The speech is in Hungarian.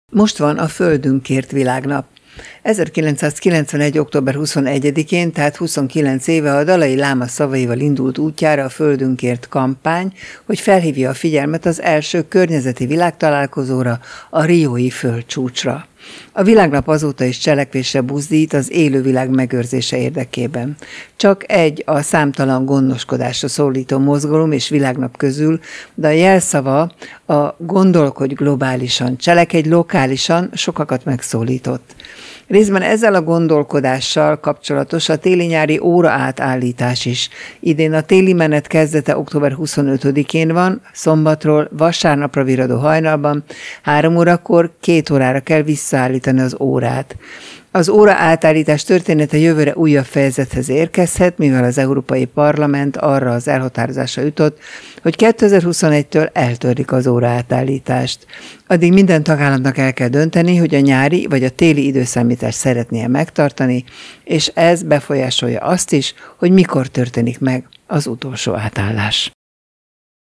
Most van a Földünkért világnap. 1991. október 21-én, tehát 29 éve a Dalai Láma szavaival indult útjára a Földünkért kampány, hogy felhívja a figyelmet az első környezeti világtalálkozóra, a riói földcsúcsra. A világnap azóta is cselekvésre buzdít az élővilág megőrzése érdekében. Csak egy a számtalan gondoskodásra szólító mozgalom és világnap közül, de a jelszava a gondolkodj globálisan, cselekedj lokálisan sokakat megszólított. Részben ezzel a gondolkodással kapcsolatos a téli-nyári óraátállítás is. Idén a téli menet kezdete október 25-én van, szombatról vasárnapra viradó hajnalban, 3 órakor 2 órára kell visszaállítani az órát. Az óra átállítás története jövőre újabb fejezethez érkezhet, mivel az Európai Parlament arra az elhatározásra jutott, hogy 2021-től eltörlik az óra átállítást. Addig minden tagállamnak el kell dönteni, hogy a nyári vagy a téli időszámítást szeretné megtartani, és ez befolyásolja azt is, hogy mikor történik meg az utolsó átállás.